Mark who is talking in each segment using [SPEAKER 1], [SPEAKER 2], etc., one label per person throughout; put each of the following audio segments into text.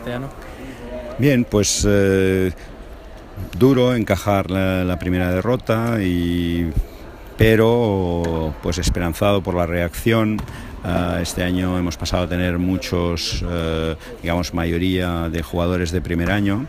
[SPEAKER 1] Bien, pues duro encajar la primera derrota, pero pues esperanzado por la reacción. Este año hemos pasado a tener muchos, mayoría de jugadores de primer año.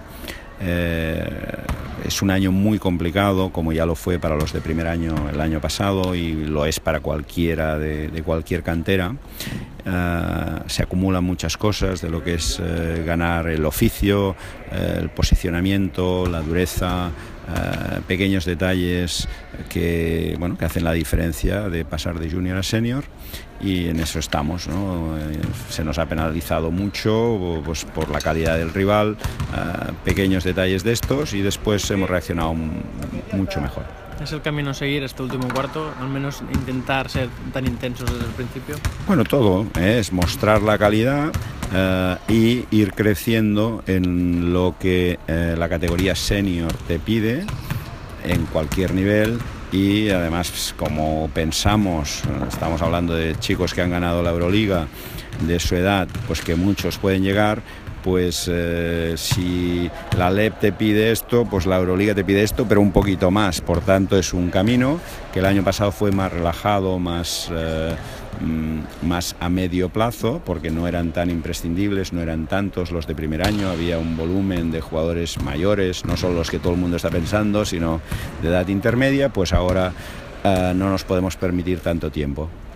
[SPEAKER 1] Es un año muy complicado, como ya lo fue para los de primer año el año pasado y lo es para cualquiera de cualquier cantera. Se acumulan muchas cosas de lo que es ganar el oficio, el posicionamiento, la dureza, pequeños detalles que hacen la diferencia de pasar de junior a senior, y en eso estamos, ¿no? Se nos ha penalizado mucho pues, por la calidad del rival, pequeños detalles de estos, y después hemos reaccionado mucho mejor.
[SPEAKER 2] ¿Es el camino a seguir este último cuarto? Al menos intentar ser tan intensos desde el principio.
[SPEAKER 1] Bueno, todo es mostrar la calidad y ir creciendo en lo que la categoría senior te pide en cualquier nivel. Y además, como pensamos, estamos hablando de chicos que han ganado la Euroliga de su edad, pues que muchos pueden llegar. Pues si la LEP te pide esto, pues la Euroliga te pide esto, pero un poquito más. Por tanto, es un camino que el año pasado fue más relajado, más a medio plazo, porque no eran tan imprescindibles, no eran tantos los de primer año, había un volumen de jugadores mayores, no solo los que todo el mundo está pensando, sino de edad intermedia. Pues ahora no nos podemos permitir tanto tiempo.